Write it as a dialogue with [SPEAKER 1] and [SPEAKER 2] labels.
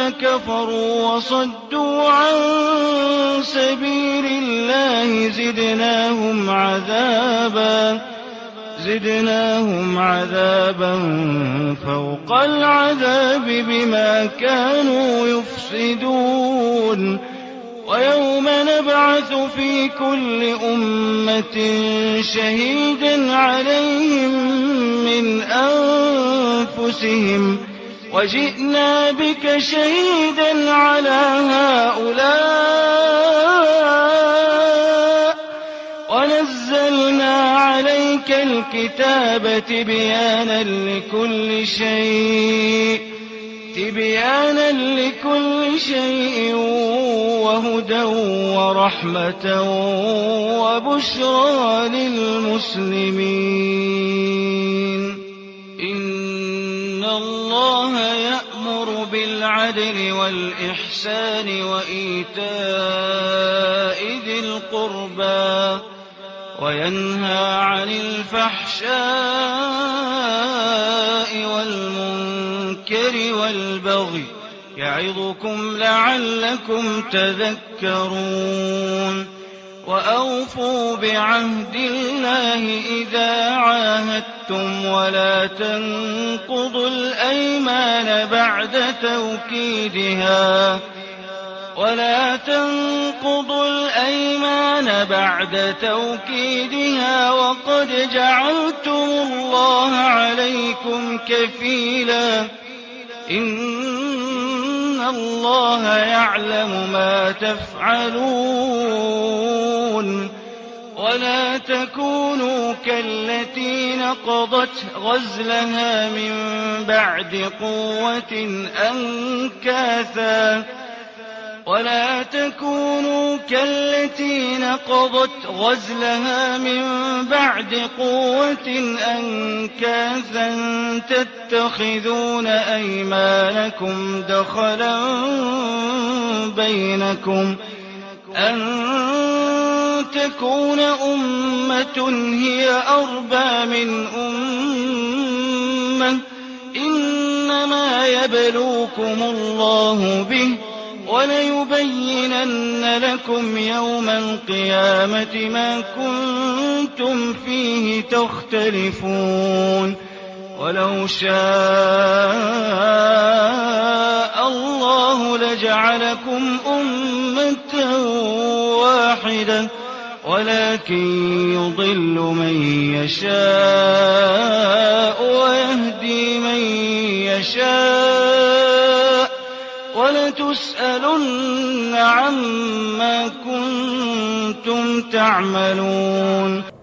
[SPEAKER 1] كفروا وصدوا عن سبيل الله زدناهم عذابا فوق العذاب بما كانوا يفسدون. ويوم نبعث في كل أمة شهيدا عليهم من أنفسهم وجئنا بك شهيدا على هؤلاء ونزلنا عليك الكتاب تبيانا لكل شيء وهدى ورحمة وبشرى للمسلمين. إن الله يأمر بالعدل والإحسان وإيتاء ذي القربى وينهى عن الفحشاء والمنكر والبغي يعظكم لعلكم تذكرون. وأوفوا بعهد الله إذا عاهدتم ولا تنقضوا الأيمان بعد توكيدها وقد جعلتم الله عليكم كفيلا إن الله يعلم ما تفعلون. ولا تكونوا كالتي نقضت غزلها من بعد قوة أنكاثا تتخذون أيمانكم دخلا بينكم أن تكون أمة هي أربى من أمة إنما يبلوكم الله به وليبينن لكم يوم القيامة ما كنتم فيه تختلفون. ولو شاء الله لجعلكم أمة واحدة ولكن يضل من يشاء ويهدي من يشاء ولتسألن عما كنتم تعملون.